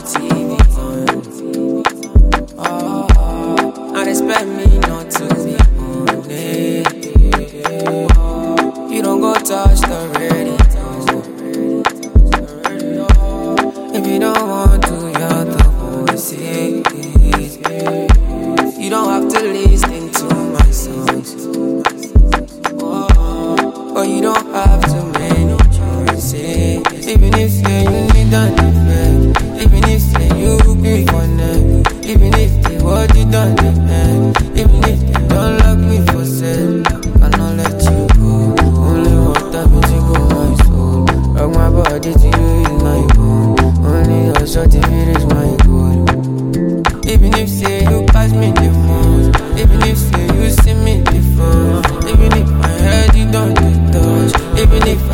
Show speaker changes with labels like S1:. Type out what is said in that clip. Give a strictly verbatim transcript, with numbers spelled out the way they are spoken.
S1: T V on. Oh, and expect me not to be on it. You don't go touch the radio. If you don't want to, you're the voices. You don't have to listen to my songs. But you don't have too many choices. Even if say you need an effect, even if say you be connect, even if they what you done depend, even if they don't lock me for sale, I cannot let you go. Only water me to go my soul. Rock my body to you is my goal. Only your shot if it is my goal. Even if say you pass me the phone, even if say you see me the phone, even if my head you don't touch, even if